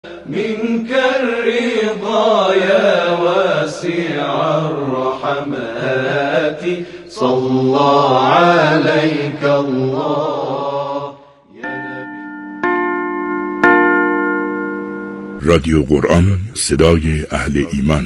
منك الرضا يا واسع الرحمات صلى عليك الله يا نبی. رادیو قرآن، صدای اهل ایمان.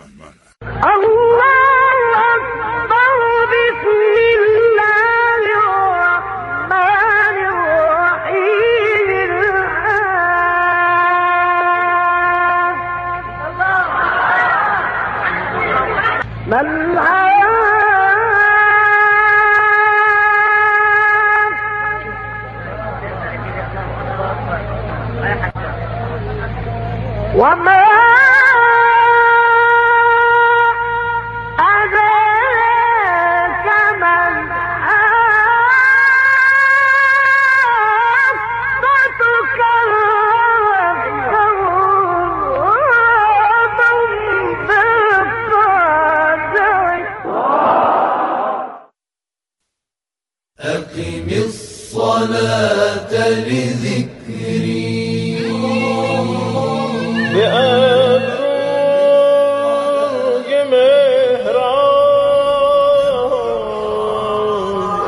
وما أدراك ما أقم الصلاة لذكري بأبروی مهران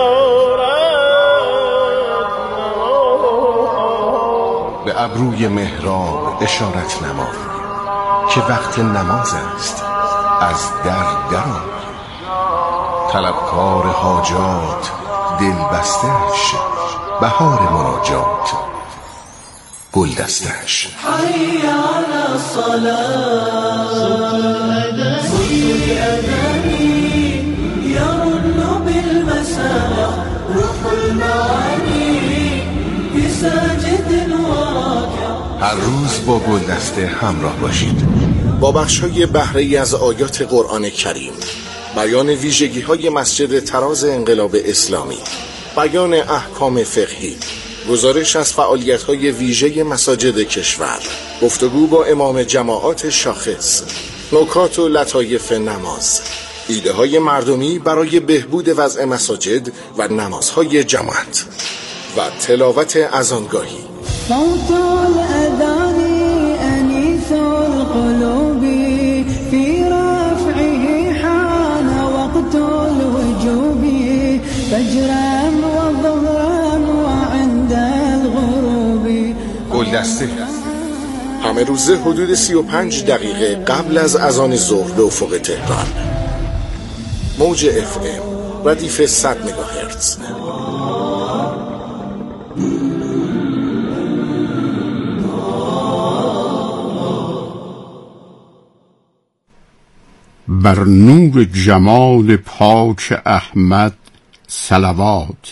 اشارت نمای که وقت نماز است، از در آی. طلبکار حاجات دل بستش، بهار مناجات گل دستش. حي على الصلاة صوت الأذان يرن بالمساء روح المعاني بساجد وراكع. هر روز با گل دسته همراه باشید، با بخش‌های بهره‌ای از آیات قرآن کریم، بیان ویژگی‌های مسجد تراز انقلاب اسلامی، بیان احکام فقهی، گزارش از فعالیت‌های ویژه مساجد کشور، گفتگو با امام جماعات شاخص، نکات و لطایف نماز، ایده‌های مردمی برای بهبود وضع مساجد و نمازهای جماعت و تلاوت اذانگاهی. صوت الأذان أنيس القلوب في رفعه حان وقت الوجوب فجرا وظهرا وعند الغروب. گلدسته همه روزه حدود 35 دقیقه قبل از اذان ظهر به افق تهران. موج FM ردیف 100 مگاهرتز. بر نور جمال پاک احمد صلوات،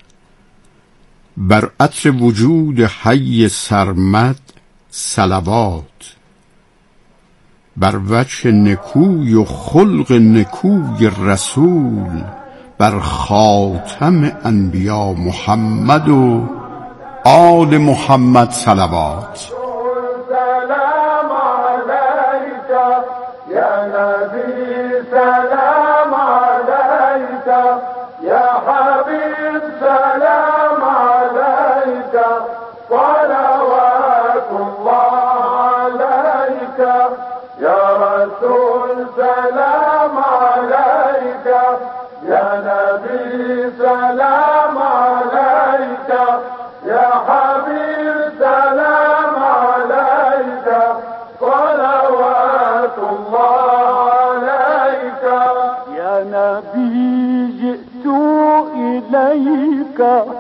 بر عطر وجود حی سرمد صلوات، بر وجه نکوی و خلق نکوی رسول، بر خاتم انبیا محمد و آل محمد صلوات. سلام علیک یا نبی، سلام علیک یا حبیب، سلام علیک صلوات الله علیک یا رسول، سلام علیک یا نبی، سلام علیک یا حبیب، سلام علیک صلوات الله علیک یا نبی. جئت إليك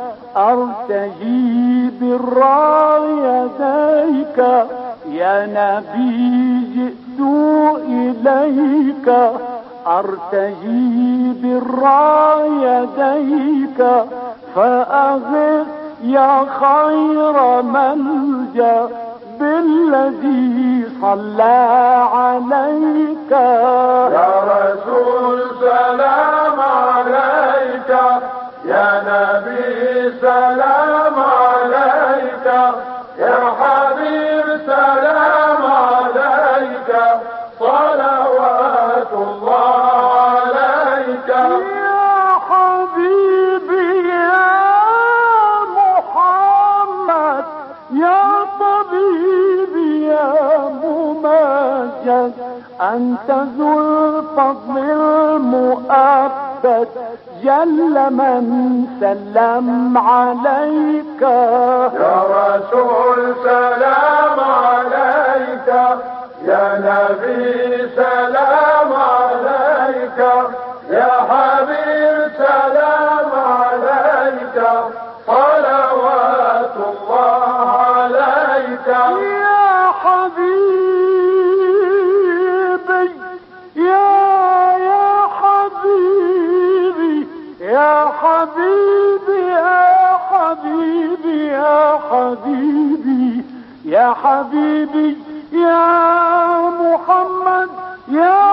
أرتجي بالرايتيك يا نبي. جئت إليك أرتجي بالرايتيك فأغث يا خير من جاء بالذي صلى عليك يا رسول، سلام عليك يا نبي، سلام عليك يا حبيب، سلام عليك صلوات الله عليك يا حبيبي يا محمد يا طبيبي مجد أنت ذو الفضل المؤبد جل من سلم عليك يا رسول سلام عليك، يا نبي سلام عليك، يا حبيب سلام عليك، صلوات الله عليك. يا حبيبي يا حبيبي يا حبيبي يا حبيبي يا حبيبي يا محمد يا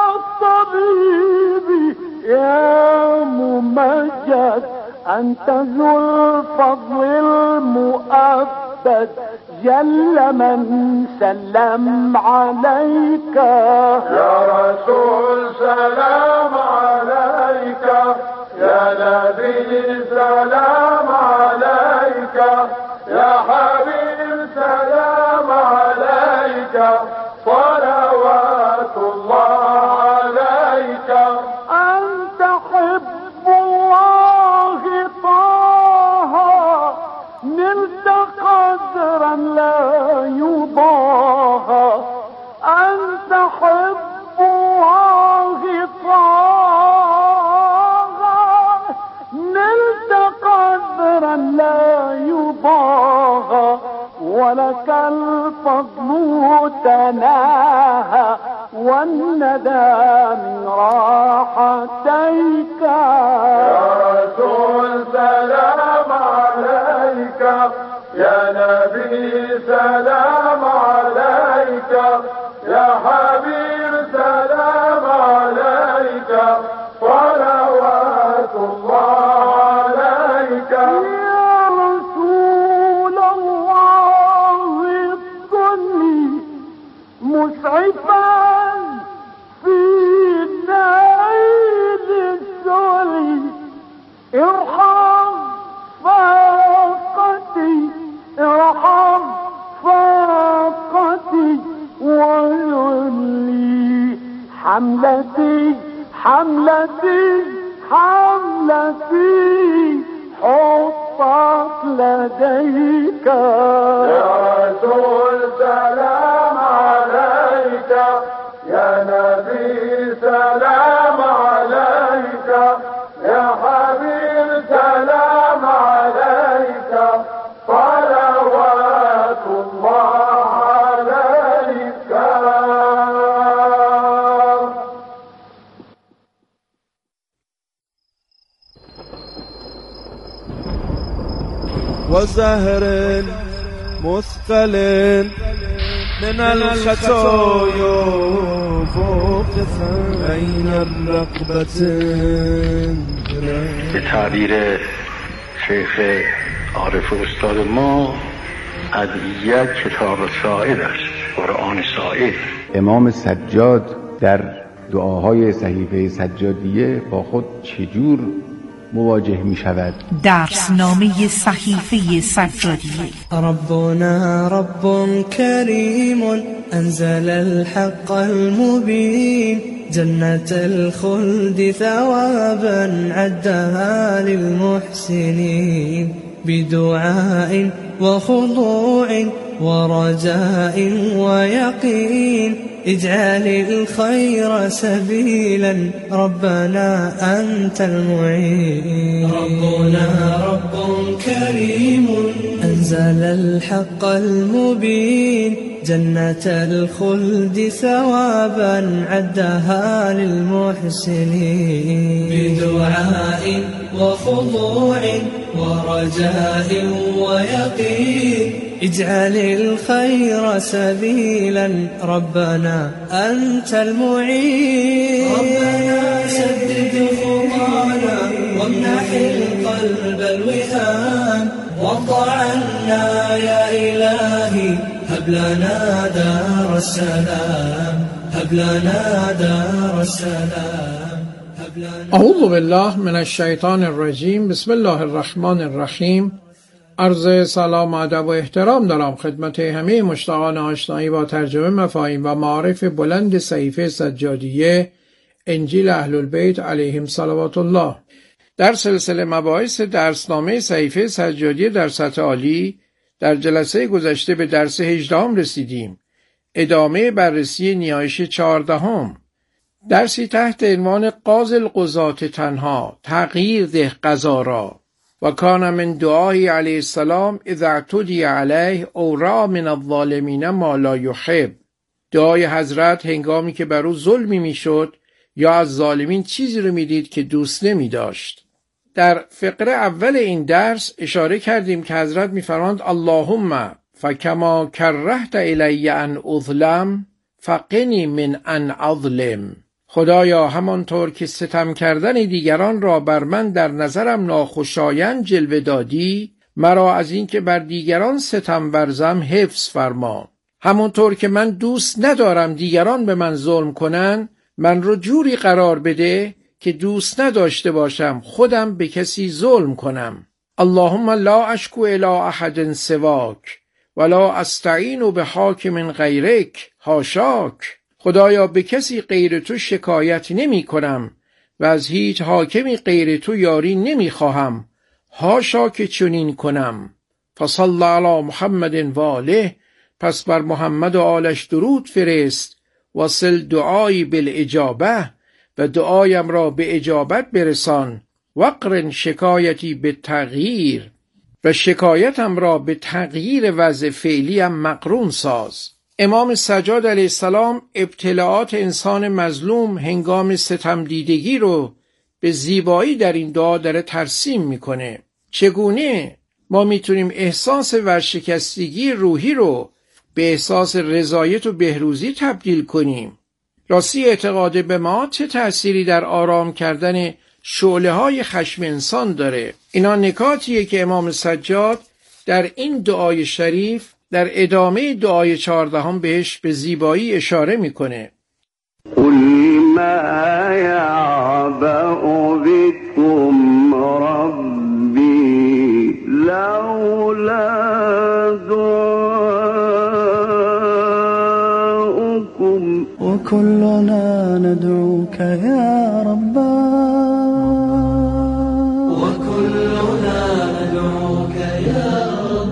طبيبي يا ممجد أنت ذو الفضل المؤبد جل من سلم عليك يا رسول سلام عليك، يا نبي سلام عليك، يا حبيب سلام عليك، صلوات الله عليك. أنت حب الله طه نلت قدرا لا يضاهى، أنت حب الله طه نلت قدرا لا يضاهى، ولك الفضل تناهى والندى من راحتيك. يا رسول سلام عليك، يا نبي سلام عليك، يا حبيب سلام عليك، صلوات الله عليك. يا رسول الله كني مسعفا في نيل السوري، ارحم فاقتي ارحم فاقتي ويلي حملتي حملتي حملتي حطت لديك. يا رسول سلام عليك، يا نبي سلام عليك، يا حبيب سلام عليك، صلوات الله عليك. وزهر مثقل من الخطايا فوق بين الرقبتين. به تعبیر شیخ عارف و استاد ما، ادعیه کتاب ساعد است، قرآن ساعد. امام سجاد در دعاهای صحیفه سجادیه با خود چجور مواجه می شود؟ درسنامه صحیفه سجادیه. ربنا رب کریم انزل الحق المبین، جنة الخلد ثوابا عدها للمحسنين، بدعاء وخضوع ورجاء ويقين، اجعل الخير سبيلا ربنا أنت المعين. ربنا رب كريم أنزل الحق المبين، جنة الخلد ثوابا عدها للمحسنين، بدعاء وخضوع ورجاء ويقين، اجعل الخير سبيلا ربنا أنت المعين. ربنا سدد خطانا وامنح القلب الوهام، وارض عنا يا إلهي، هب لنا دار السلام، هب لنا دار السلام. اعوذ بالله من الشیطان الرجیم. بسم الله الرحمن الرحیم. عرض سلام و ادب و احترام دارم خدمت همه مشتاقان آشنایی با ترجمه مفاهیم و معارف بلند صحیفه سجادیه انجیل اهل البیت علیهم صلوات الله. در سلسله مباحث درسنامه صحیفه سجادیه در سطح عالی در جلسه گذشته به درس 18 رسیدیم. ادامه بررسی نیایش 14. درسی تحت عنوان قاضی القضاة تنها، تغییر ده قضا را. و کان من دعای علیه السلام اذا اعتدی علیه او را من الظالمین ما لا یحب. دعای حضرت هنگامی که بر او ظلمی میشد یا از ظالمین چیزی رو میدید که دوست نمی داشت. در فقره اول این درس اشاره کردیم که حضرت میفرماند اللهم فکما کرهت الی ان اظلم فقنی من ان اظلم. خدایا همانطور که ستم کردن دیگران را بر من در نظرم ناخوشایند جلوه دادی، مرا از این که بر دیگران ستم ورزم حفظ فرما. همانطور که من دوست ندارم دیگران به من ظلم کنن، من رو جوری قرار بده که دوست نداشته باشم خودم به کسی ظلم کنم. اللهم لا اشکو الی احد سواک ولا استعین بحاکم غیرک حاشاک. خدایا به کسی غیر تو شکایت نمی کنم و از هیچ حاکمی غیر تو یاری نمی خواهم، حاشا که چنین کنم. فصلی علی محمد و آله، پس بر محمد و آلش درود فرست. وصل دعایی بالاجابه، و دعایم را به اجابت برسان. وقرن شکایتی به تغییر، و شکایتم را به تغییر وضع فعلیم مقرون ساز. امام سجاد علیه السلام ابتلاعات انسان مظلوم هنگام ستم دیدگی رو به زیبایی در این دعا داره ترسیم میکنه. چگونه ما میتونیم احساس ورشکستگی روحی رو به احساس رضایت و بهروزی تبدیل کنیم؟ راستی اعتقاد به ما چه تأثیری در آرام کردن شعله‌های خشم انسان داره؟ اینا نکاتیه که امام سجاد در این دعای شریف در ادامه دعای 14 بهش به زیبایی اشاره میکنه. قل ما یعبأ بكم ربی لولا دعاؤکم وكلنا ندعوك يا ربا وكلنا ندعوك يا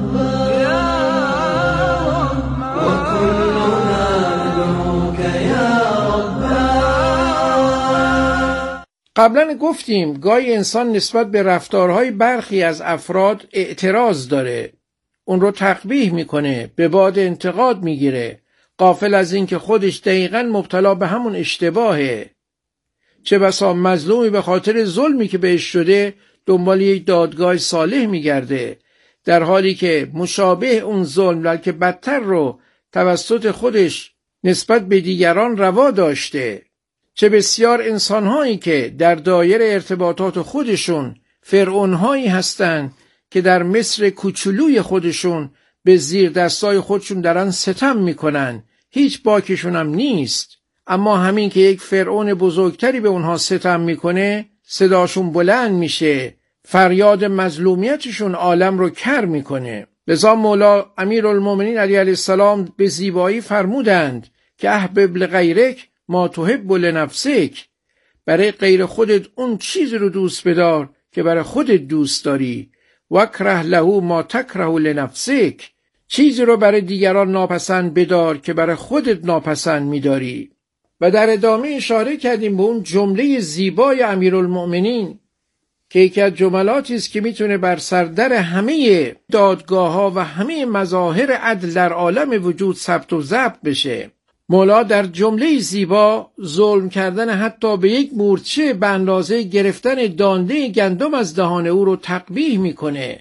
قبلا گفتیم گاهی انسان نسبت به رفتارهای برخی از افراد اعتراض داره، اون رو تقبیح میکنه، به باد انتقاد میگیره، غافل از این که خودش دقیقاً مبتلا به همون اشتباهه. چه بسا مظلومی به خاطر ظلمی که بهش شده دنبال یک دادگاه صالح میگرده، در حالی که مشابه اون ظلم بلکه بدتر رو توسط خودش نسبت به دیگران روا داشته. چه بسیار انسانهایی که در دایره ارتباطات خودشون فرعونهایی هستند که در مصر کوچولوی خودشون به زیر دستای خودشون دارن ستم میکنن، هیچ باکشون هم نیست، اما همین که یک فرعون بزرگتری به اونها ستم میکنه صداشون بلند میشه، فریاد مظلومیتشون عالم رو کر میکنه. لذا مولا امیرالمومنین علیه السلام به زیبایی فرمودند که احبب لغیرک ما تحب لنفسک، برای غیر خودت اون چیز رو دوست بدار که برای خودت دوست داری. وکره له ما تکره لنفسک، چیزی رو برای دیگران ناپسند بدار که برای خودت ناپسند می‌داری. و در ادامه اشاره کردیم به اون جمله زیبای امیرالمؤمنین که یکی از جملاتی است که میتونه بر سردر همه دادگاه‌ها و همه مظاهر عدل در عالم وجود ثبت و ضبط بشه. مولا در جمله زیبا ظلم کردن حتی به یک مورچه به اندازه گرفتن دانه گندم از دهان او رو تقبیح میکنه.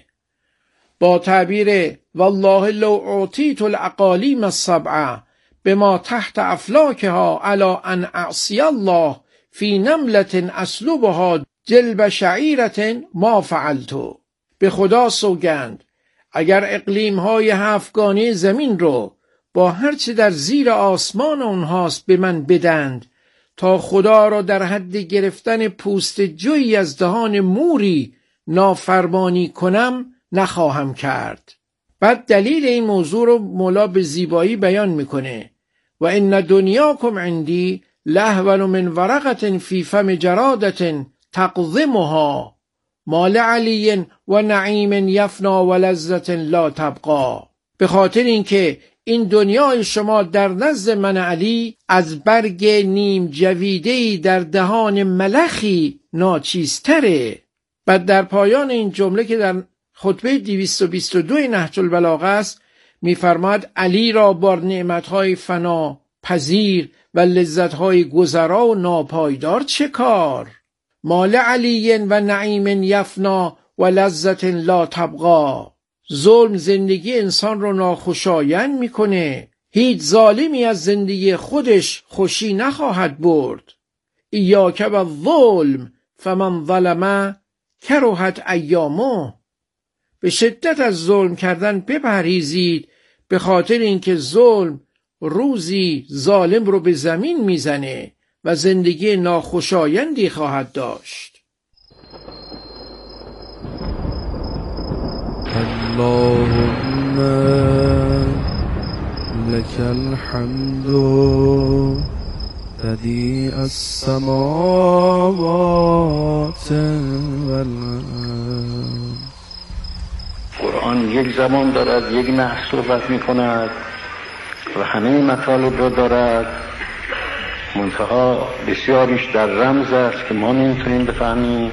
با تعبیر والله لو اعطیت الاقالیم السبع بما تحت افلاکها علی ان اعصی الله فی نملة اسلبها جلب شعیرة ما فعلتو. به خدا سوگند اگر اقلیم‌های هفتگانه زمین رو با هرچه در زیر آسمان اونهاست به من بدند تا خدا را در حد گرفتن پوست جویی از دهان موری نافرمانی کنم، نخواهم کرد. بعد دلیل این موضوع رو مولا به زیبایی بیان میکنه. و ان دنیاکم عندی لهو من ورقة فی فم جرادة تقضمها مال علی و نعیم یفنا و لذة لا تبقى. به خاطر اینکه این دنیای شما در نزد من علی از برگ نیم جویده‌ای در دهان ملخی ناچیزتره. بعد در پایان این جمله که در خطبه 222 نهج البلاغه است می‌فرماید علی را با نعمت‌های فنا پذیر و لذت‌های گذرا و ناپایدار چه کار؟ مال علی و نعیم یفنا و لذة لا تبقى. ظلم زندگی انسان رو ناخوشایند میکنه. هیچ ظالمی از زندگی خودش خوشی نخواهد برد. ایاک بالظلم فمن ظلم کرهت ایامه. به شدت از ظلم کردن بپرهیزید، به خاطر اینکه ظلم روزی ظالم رو به زمین میزنه و زندگی ناخوشایندی خواهد داشت. اللهم لك الحمد بديع السماوات والارض. قرآن یک زمان دارد، یک نحو صحبت می کند و همه مطالب را دارد، منتها بسیاریش در رمز است که ما نمیتونیم بفهمیم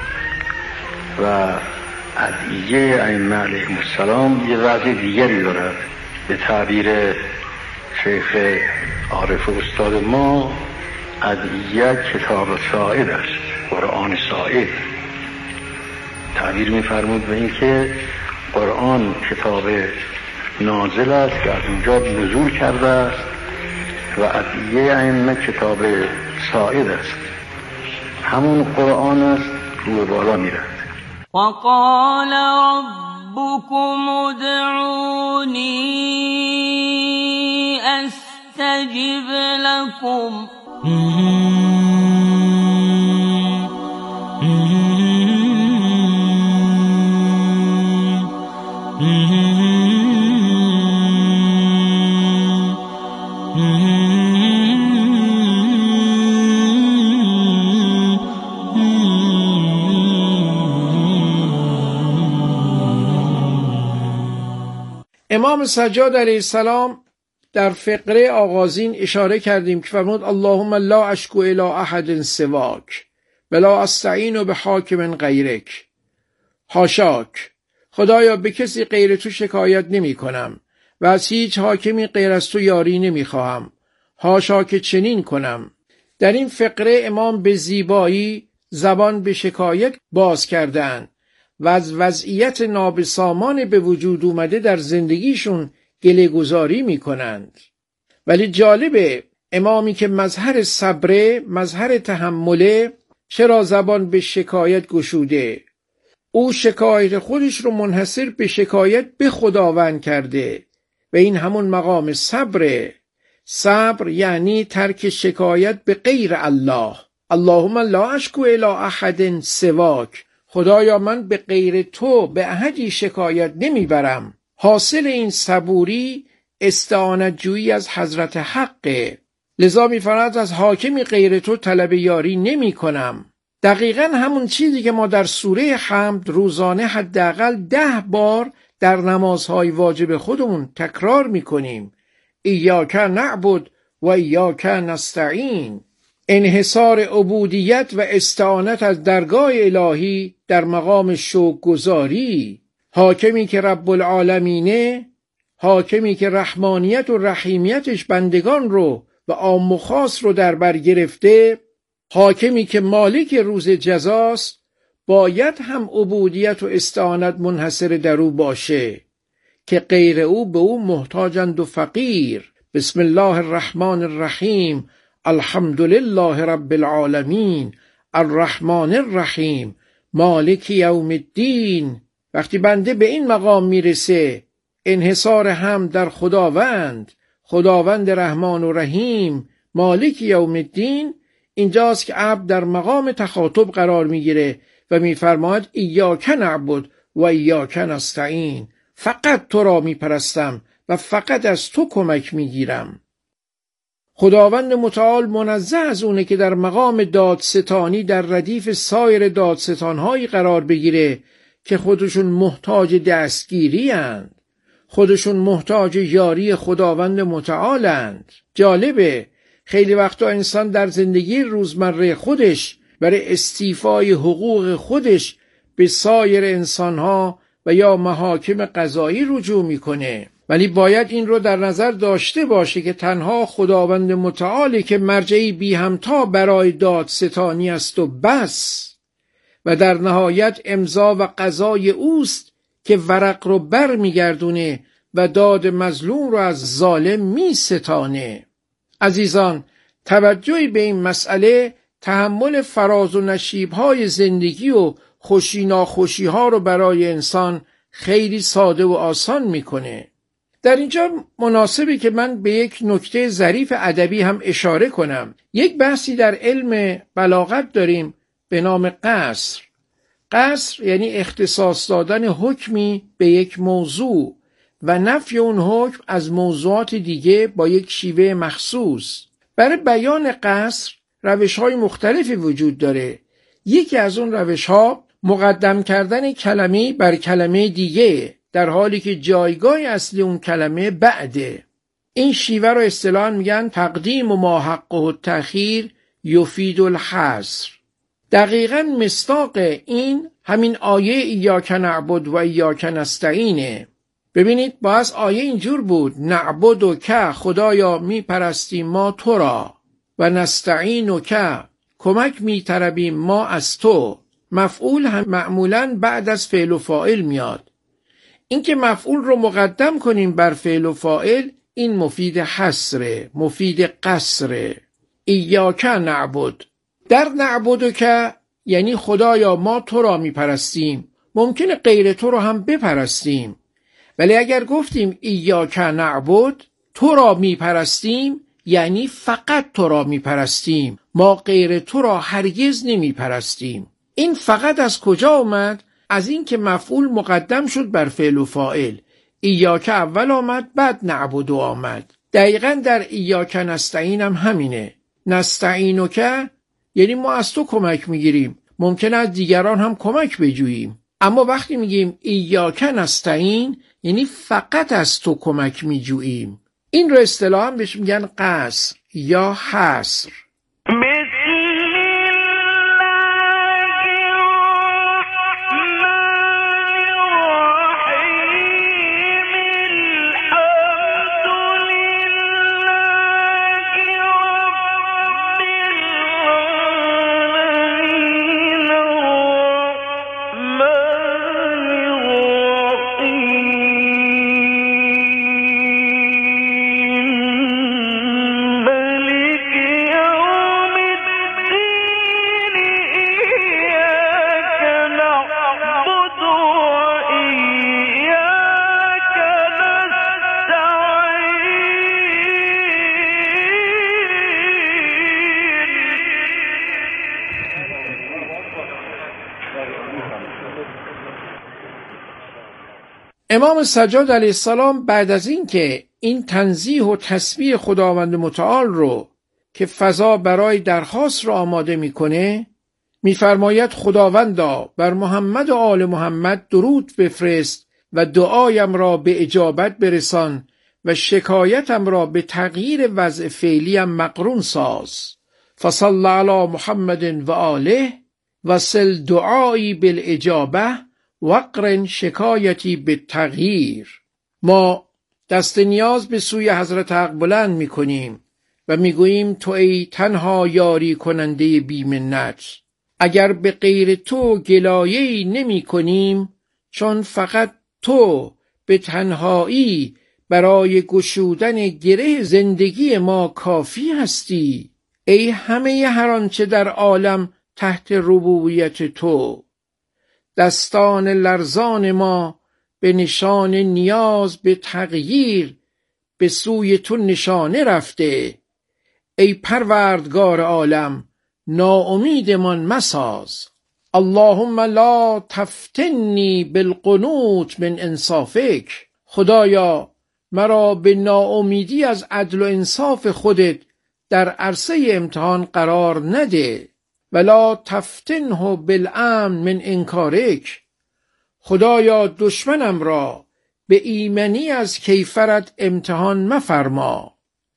و ادعیه ائمه علیهم السلام یه وضع دیگری دارد. به تعبیر شیخ عارف استاد ما ادعیه کتاب ساعد است، قرآن ساعد. تعبیر می‌فرمود به این که قرآن کتاب نازل است که از اونجا نزول کرده است و ادعیه ائمه کتاب ساعد است، همون قرآن است رو بالا میرد. وقال ربكم ادعوني استجب لكم امام سجاد علیه السلام در فقره آغازین اشاره کردیم که فرمود اللهم لا اشکو الی احد سواک ولا استعین بحاکم غیرک. حاشاک، خدایا به کسی غیر تو شکایت نمی کنم و از هیچ حاکمی غیر از تو یاری نمی خواهم. حاشا که چنین کنم. در این فقره امام به زیبایی زبان به شکایت باز کردند و از وضعیت نابسامان به وجود اومده در زندگیشون گله گذاری می کنند. ولی جالبه امامی که مظهر صبره، مظهر تحمله، چرا زبان به شکایت گشوده؟ او شکایت خودش رو منحصر به شکایت به خداوند کرده و این همون مقام صبره. صبر یعنی ترک شکایت به غیر الله. اللهم لا اشکو الی احد سواک. خدایا من به غیر تو به احدی شکایت نمیبرم. حاصل این صبوری استعانت جویی از حضرت حقه. لذا می‌فرماید از حاکمی غیر تو طلب یاری نمی کنم. دقیقاً همون چیزی که ما در سوره حمد روزانه حداقل 10 بار در نمازهای واجب خودمون تکرار میکنیم. ایاک نعبد و ایاک نستعین. انحصار عبودیت و استعانت از درگاه الهی در مقام شوک‌گزاری. حاکمی که رب العالمینه، حاکمی که رحمانیت و رحیمیتش بندگان رو و عام و خاص رو در بر گرفته، حاکمی که مالک روز جزاست، باید هم عبودیت و استعانت منحصر در او باشه که غیر او به او محتاجند و فقیر. بسم الله الرحمن الرحیم، الحمدلله رب العالمین، الرحمن الرحیم، مالک یوم الدین. وقتی بنده به این مقام میرسه، انحصار هم در خداوند رحمان و رحیم، مالک یوم الدین، اینجاست که عبد در مقام تخاطب قرار میگیره و میفرماید ایاک نعبد و ایاک نستعین، فقط تو را میپرستم و فقط از تو کمک میگیرم. خداوند متعال منزه از اونه که در مقام دادستانی در ردیف سایر دادستانهایی قرار بگیره که خودشون محتاج دستگیری اند، خودشون محتاج یاری خداوند متعال اند. جالبه خیلی وقتا انسان در زندگی روزمره خودش برای استیفای حقوق خودش به سایر انسانها و یا محاکم قضایی رجوع میکنه، ولی باید این رو در نظر داشته باشه که تنها خداوند متعالی که مرجعی بی همتا برای دادستانی است و بس، و در نهایت امضا و قضای اوست که ورق رو بر میگردونه و داد مظلوم رو از ظالم می ستانه. عزیزان، توجهی به این مسئله تحمل فراز و نشیب‌های زندگی و خوشی ناخوشی‌ها رو برای انسان خیلی ساده و آسان میکنه. در اینجا مناسبه که من به یک نکته ظریف ادبی هم اشاره کنم. یک بحثی در علم بلاغت داریم به نام قصر. قصر یعنی اختصاص دادن حکمی به یک موضوع و نفی اون حکم از موضوعات دیگه با یک شیوه مخصوص. برای بیان قصر روش‌های مختلفی وجود داره. یکی از اون روش‌ها مقدم کردن کلمه بر کلمه دیگه، در حالی که جایگاه اصلی اون کلمه بعده. این شیوه رو اصطلاحاً میگن تقدیم و ما حقه التأخیر یفید الحصر. دقیقاً مصداق این همین آیه ایاک نعبد و ایاک نستعینه. ببینید باز آیه اینجور بود: نعبد و که، خدایا میپرستیم ما تو را، و نستعین و که، کمک میطلبیم ما از تو. مفعول هم معمولاً بعد از فعل و فاعل میاد. اینکه مفعول رو مقدم کنیم بر فعل و فاعل این مفید حصره، مفید قصره. ایاک نعبد، در نعبد و که یعنی خدایا ما تو را میپرستیم، ممکنه غیر تو رو هم بپرستیم، ولی اگر گفتیم ایاک نعبد، تو را میپرستیم، یعنی فقط تو را میپرستیم، ما غیر تو را هرگز نمیپرستیم. این فقط از کجا اومد؟ از این که مفعول مقدم شد بر فعل و فاعل. ایاک اول آمد بعد نعبد آمد. دقیقاً در ایاک نستعین هم همینه. نستعینک یعنی ما از تو کمک میگیریم، ممکن است دیگران هم کمک بجوییم، اما وقتی میگیم ایاک نستعین یعنی فقط از تو کمک میجوییم. این رو اصطلاحاً بهش میگن قصر یا حصر. امام سجاد علیه السلام بعد از این که این تنزیه و تسبیح خداوند متعال رو که فضا برای درخواست رو آماده میکنه، میفرماید خداوندا بر محمد و آل محمد درود بفرست و دعایم را به اجابت برسان و شکایتم را به تغییر وضع فعلیم مقرون ساز. فصل علی محمد و آله و سل دعایی بالاجابه وقرن شکایتی به تغییر. ما دست نیاز به سوی حضرت حق بلند می کنیم و می گوییم تو ای تنها یاری کننده بی منت، اگر به غیر تو گلایه‌ای نمی کنیم، چون فقط تو به تنهایی برای گشودن گره زندگی ما کافی هستی. ای همه هر آنچه در عالم تحت ربوبیت تو، دستان لرزان ما به نشان نیاز به تغییر به سوی تو نشانه رفته. ای پروردگار عالم ناامیدمان مساز. اللهم لا تفتنی بالقنوط من انصافک. خدایا مرا به ناامیدی از عدل و انصاف خودت در عرصه امتحان قرار نده. ولا تفتنه بالامن من انکارک. خدایا دشمنم را به ایمنی از کیفرت امتحان مفرما.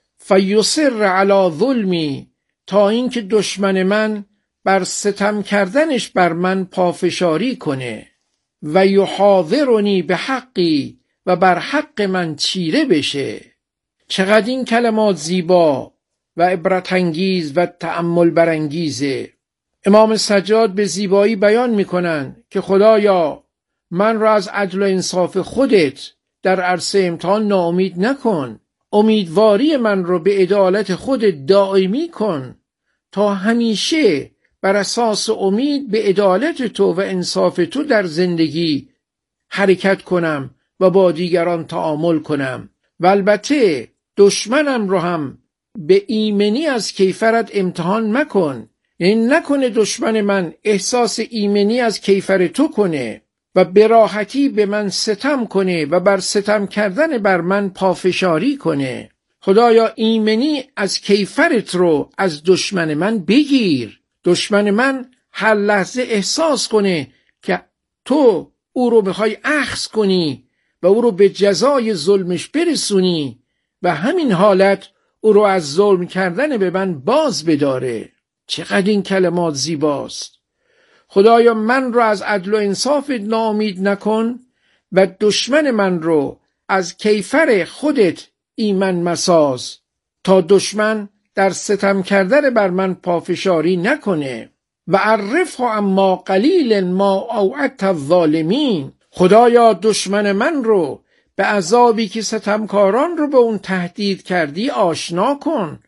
فیصر علی ظلمی، تا اینکه دشمن من بر ستم کردنش بر من پافشاری کنه. و یحاورنی به حقی، و بر حق من چیره بشه. چقدر این کلمات زیبا و عبرت انگیز و تأمل برانگیزه. امام سجاد به زیبایی بیان میکنن که خدایا من را از عدل و انصاف خودت در عرصه امتحان ناامید نکن. امیدواری من رو به عدالت خودت دائمی کن تا همیشه بر اساس امید به عدالت تو و انصاف تو در زندگی حرکت کنم و با دیگران تعامل کنم. و البته دشمنم رو هم به ایمنی از کیفرت امتحان مکن. یعنی نکنه دشمن من احساس ایمنی از کیفر تو کنه و به راحتی به من ستم کنه و بر ستم کردن بر من پافشاری کنه. خدایا ایمنی از کیفرت رو از دشمن من بگیر. دشمن من هر لحظه احساس کنه که تو او رو میخوای اخذ کنی و او رو به جزای ظلمش برسونی و همین حالت او رو از ظلم کردن به من باز بداره. چقدر این کلمات زیباست. خدایا من رو از عدل و انصافت ناامید نکن و دشمن من رو از کیفر خودت ایمن مساز تا دشمن در ستم کردن بر من پافشاری نکنه. و عرفه اما قلیل ما اوعدت الظالمین. خدایا دشمن من رو به عذابی که ستمکاران رو به اون تهدید کردی آشنا کن.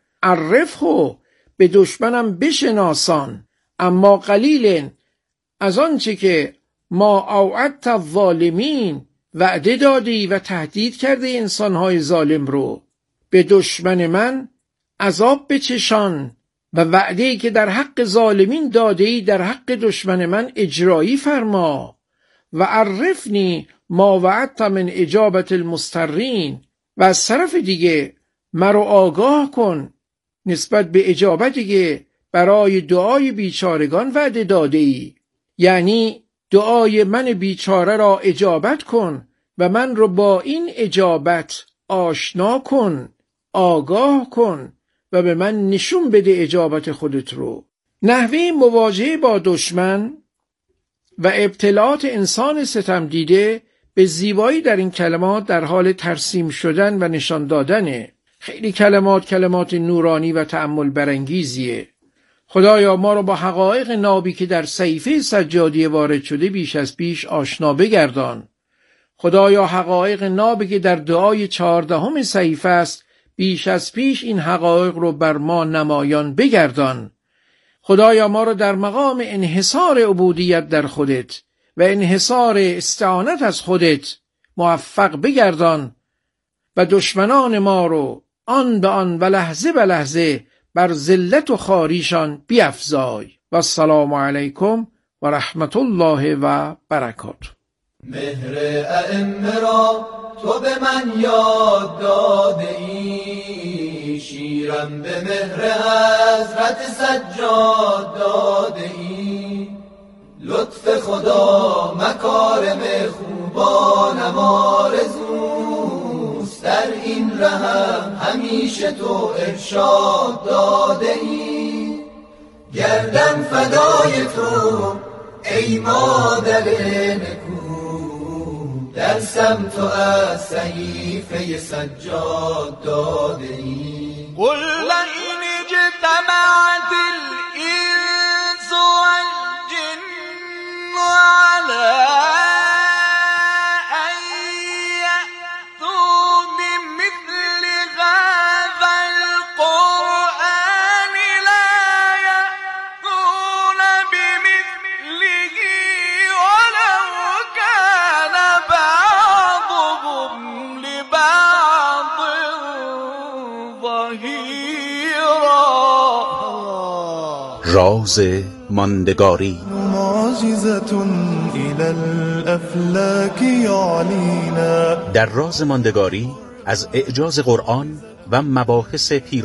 عرفه، به دشمنم بشناسان. اما قلیل، از آنچه که ما اوعدت الظالمین وعده دادی و تهدید کرده انسانهای ظالم رو، به دشمن من عذاب بچشان و وعده‌ای که در حق ظالمین داده‌ای در حق دشمن من اجرایی فرما. و عرفنی ما وعدت من اجابت المضطرین. و از طرف دیگه مرا آگاه کن نسبت به اجابتی که برای دعای بیچارگان وعده داده‌ای. یعنی دعای من بیچاره را اجابت کن و من رو با این اجابت آشنا کن، آگاه کن و به من نشون بده اجابت خودت رو. نحوه مواجهه با دشمن و ابتلاعات انسان ستم دیده به زیبایی در این کلمات در حال ترسیم شدن و نشان دادنه. خیلی کلمات نورانی و تأمل برانگیزیه. خدایا ما رو با حقایق نابی که در صحیفه سجادیه وارد شده بیش از پیش آشنا بگردان. خدایا حقایق نابی که در دعای 14 صحیفه است بیش از پیش این حقایق رو بر ما نمایان بگردان. خدایا ما رو در مقام انحصار عبودیت در خودت و انحصار استعانت از خودت موفق بگردان و دشمنان ما رو آن به آن و لحظه به لحظه بر ذلت و خاریشان بیفزای. و السلام علیکم و رحمت الله و برکاته. مهر ائمه را تو به من یاد داده ای، شیرم به مهر حضرت سجاد داده ای. لطف خدا مکارم خوبانم آرزوست، در این رهم همیشه تو ارشاد داده ای. گردم فدای تو ای مادر نکو، درسم تو از صحیفه سجاد داده ای. قل لئن اجتمعت الانس والجن على ان یأتوا بمثل هذا القرآن لا یأتون بمثله ولو كان بعضهم لبعض ظهیرا. راز ماندگاری. نماز معجزة إلى الأفلاك يعلينا. در راز ماندگاری از اعجاز قرآن و مباحث